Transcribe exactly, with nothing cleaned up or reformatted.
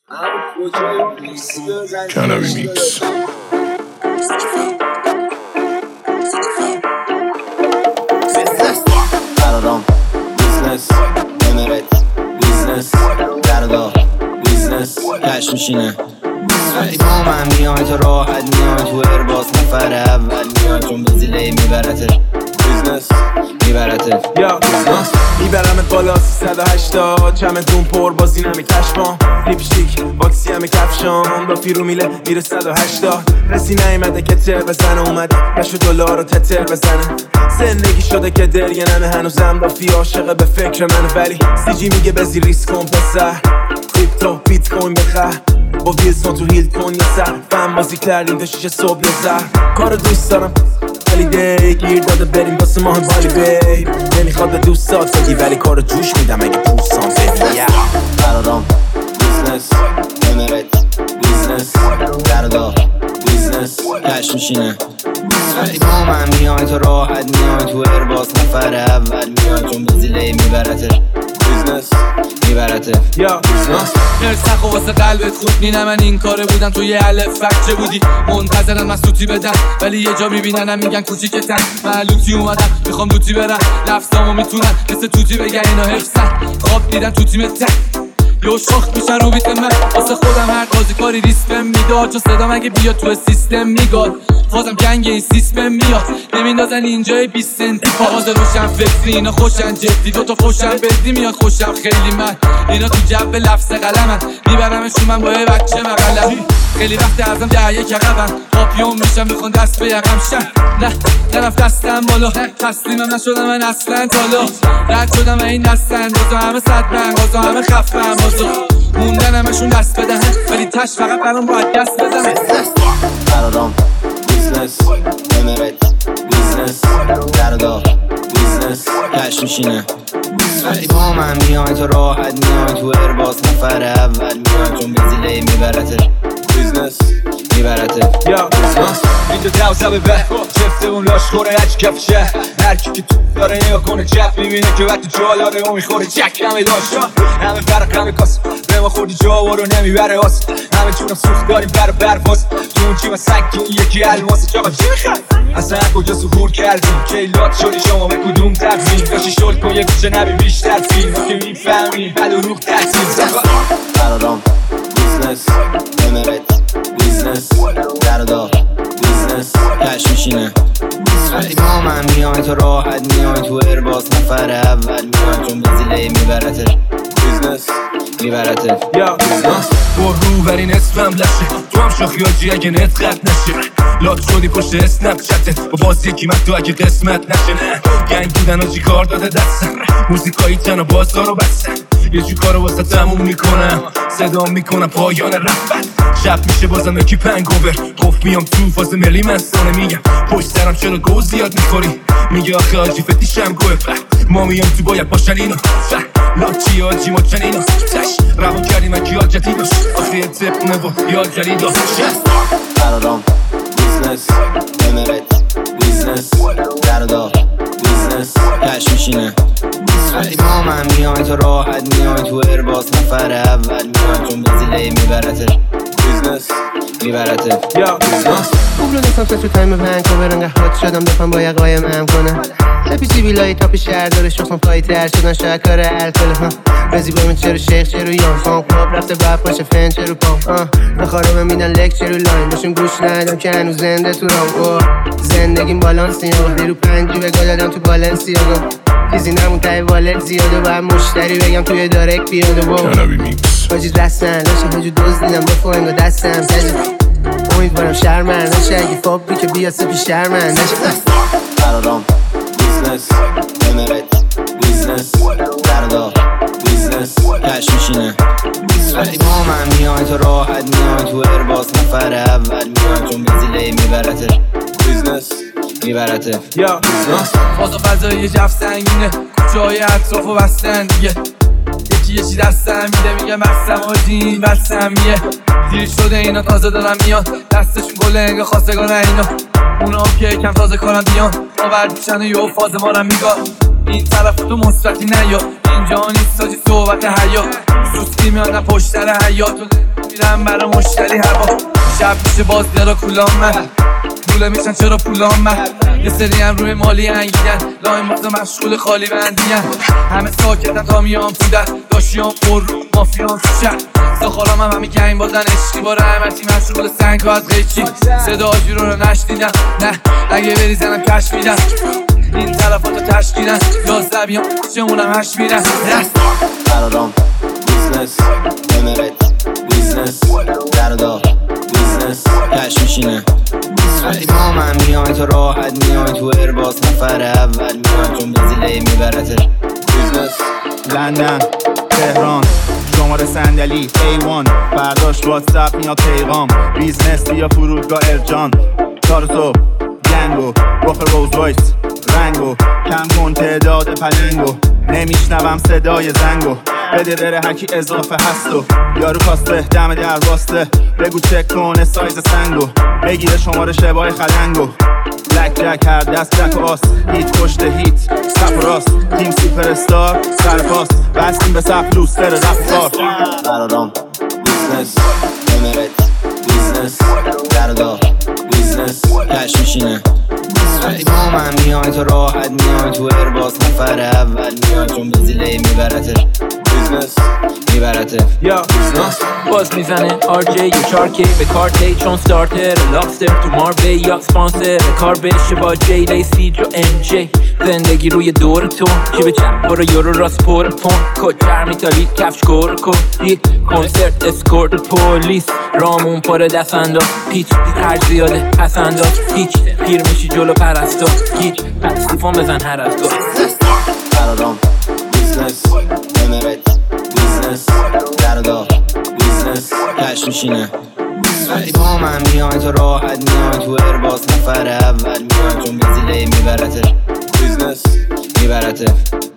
Cannabis Mix. برادام بیزنس امرت بیزنس دردا بیزنس کش میشینه ولی با من میای تو راحت میای تو ارباس نفر اول میای چون به زیله میبرته بیزنس میبرته یا میبرمت بالا سیصد و هشتاد چمدون پر بازی نمی کشمام لیپشتیک واکسی همه کفشام با فیرو میله میره صد و هشتاد رسی نیمده که تر بزنه اومده کشو دلار رو تتر بزنه زندگی شده که درگه نمه هنوزم رافی عاشقه به فکر منه ولی سیجی میگه بزی ریسک کن پسر کریپتو بیت کوین بخر با ویلسون تو هیل کن یه سر فهم بازی کردیم تا شیشه صبح یه زر کارو دوست دارم ولی دی گیر داده بریم واسه ماه بالی بی نمیخواد به دوستات بگی ولی کارو جوش میدم اگه پوستان بگی برادام بیزنس امرت بیزنس دردا بیزنس کش میشینه ولی با من میای تو راحت میای تو ارباس نفر اول میای چون به زیله میبرته بیزنس میبرته یا نرسخ و واسه قلبت خود مینه من این کاره بودم تو یه الف فکچه بودی منتظرم از توتی بدن ولی یه جا میبیننم میگن کوچیکتن معلوتی اومدم میخوام دوتی برم لفظامو میتونن مثل توتی بگن اینا حفظن خواب دیدن تو تیمت یو شاخ میشن رو بیت من واسه خودم هر قاضی کاری ریسپم میداد چون صدام اگه بیاد تو سیستم میگاد بازم گنگ این سیستم میاد نمیندازن اینجای بیست سنتی پاغاز روشن فکری اینا خوشن جدی دوتا خوشن بدی میاد خوشم خیلی من اینا تو جو لفظ قلمن میبرمشون من با یه بچه مقلبی خیلی وقت ازم ده یک عقبم پاپیون میشم میخوان دست به یقم شن نه نرفت دستم بالا تسلیمم نشدم من اصلا تالا رد شدم این دستن بازا همه صدمن بازا همه خفن بازا موندن همشون دست بدهن ولی تش فقط برام باید دست بزنه برادام بیزنس امرت بیزنس دردا بیزنس کش میشینه ولی با من میای تو راحت میای تو ارباس نفر اول میای چون به زیله میبرته بیزنس میبرته یا اینجا دوزه به به چفته اون لاش خوره هج کفشه هرکی که تو داره نگاه کنه چپ میبینه که وقتی جالاره اون میخوره چک همه داشت همه فرق همه کاس به ما خوردی جاوا رو نمیبره آس همه چونم سوخت داریم بر برواز تو اون چی مسک تو اون یکی الماس چاقا چی میخوای اصلا کجا سهور کردیم کیلات شدی شما به کدوم تبزیم داشتی شل کن یه بیشه نبی بیشتر فیلم که میفهمی بل و روح تحصیل برادام بیزنس امرت بیزنس دردا بیزنس کش میشینه ولی با من میای تو راحت میای تو ارباس نفر اول میای چون به زیله میبرته بیزنس میبرته یا با رو برین اسمم لشه تو هم شاخیاجی اگه نت قد نشه لاک شدی پشت اسنپ چتت با باز یکی من تو اگه قسمت نشه نه گنگ بودن و چی کار داده دستم موزیکایی تن و بازار رو بستن یه جو کارو واسه تموم میکنم صدا میکنم پایان رفت شب میشه بازم یکی پنگوور خوف میام تو فاز ملی منستانه میگم پشت سرم چرا گو زیاد میخوری میگه آخه آجی فتیشم گوه ما میام تو باید باشن اینو لاچی آجی ما چنینو تش روان کردیم اکی آجتی داشت آخه یه تپنه و یاد جلی داشت برادام بیزنس امرت بیزنس دردا بیزنس کش میشینه ولی با من میای تو راحت میای تو ارباس نفر اول میای چون به زیله میبرته بیزنس میبرته یا خوب رو دستم سه تو تایم ونکوور انقدر حاد شدم دفعم با یه قایم هم کنه سپیچی بیلایی تاپ شهر داره شخصم پایی تر شدن شاید کار الکل ها رزی بایمون چرو شیخ چرو یان فان کلاب رفته باید باشه فن چرو پام نخوارم میدن لک چرو لاین باشون گوش ندم که هنوز زنده تو رام زندگیم بالانسی ها دیرو پنجی بگاه دادم تو بالانسی ها چیزی نمون تای والت زیاده باید مشتری بگم توی دارک بیاده با Cannabis Mix. باجی رستن لاشه هجو دوز دیدم بفو انگا دستم سجد امیدوارم شرمن نشه اگه فابری که بیاد سپی شرمن نشه برادام بیزنس امرت بیزنس دردا بیزنس کش میشینه ولی با من میای تو راحت میای تو ارباس نفر اول میای چون به زیله میبرته بیزنس میبرته یا بازا فضایی یه جف سنگینه کوچه های اطراف و بستن دیگه یکی یه چی دستم میده میگه بستم آجین بستم میه دیر شده اینا تازه دارم میاد دستشون گله انگه خواستگان اینا اونا هم که یکم تازه کنم بیان ما بردیشن و یه فاز مارم میگاه این طرف تو مثبتی نیا اینجا نیست تاجی صحبت حیا سوستی میادن پشتر حیات میرم برا مشتری هوا شب میشه باز درا کلام من پوله میشن چرا پولام من یه سری هم روی مالی انگیدن لاین مازه مشغول خالی بندیگن همه ساکتن تا میام تو در داشیام پر رو مافیام تو شهر ساخارام هم همی گنگ بازن عشقی با رحمتی مشغول سنگ ها از قیچی صدا آجیرو رو نشنیدم نه اگه بری زنم کش میدم این طرفاتو تشکیلن یازده بیام چمونم هش میرن برادام بیزنس امریت بیزنس دردا بیزنس کش میشینه وقتی با من میای تو راحت میای تو ارباس نفر اول میای چون بزیله میبرته بیزنس لندن تهران شماره صندلی ای وان برداشت واتساپ میاد پیغام بیزنس بیا فرودگاه ارجان چهار صبح گنگو رخ روز وایس رنگو کم کن تعداد پلنگو نمیشنوم صدای زنگو بده بره هرکی اضافه هستو یارو کاسته دم در واسته بگو چک کنه سایز سنگو بگیره شماره شبای خلنگو بلک جک هر دست جک و آس هیت پشت هیت سپ و راست تیم سوپر استار سر پاس بستیم به سپ لوستر رفتار برادام بیزنس امریت بیزنس دردا بیزنس کش میشینه وقتی با من میای تو راحت میای تو ارباس نفر اول میای چون بزیله میبرته بیزنس میبرته یا باز میزنه آر جی یه چارکی به کارتی چون ستارتر لاکستر تو ماربی یا سپانسر کار بشه با جی لیسی جو ام جی زندگی روی دور تو چی به چپ برو یورو راست پر پون کچر میتالی کفش کور کن یک کنسرت اسکورت پولیس رامون پر دست انداز پیچ هر زیاده پس انداز هیچ پیر میشی جلو پرستا گیج پستیفون بزن هر از گاه برادام بیزنس امریت بیزنس دردا بیزنس کش میشینه وقتی با من میای تو راحت میای تو ارباس نفر اول میای چون بزیله میبرته بیزنس میبرته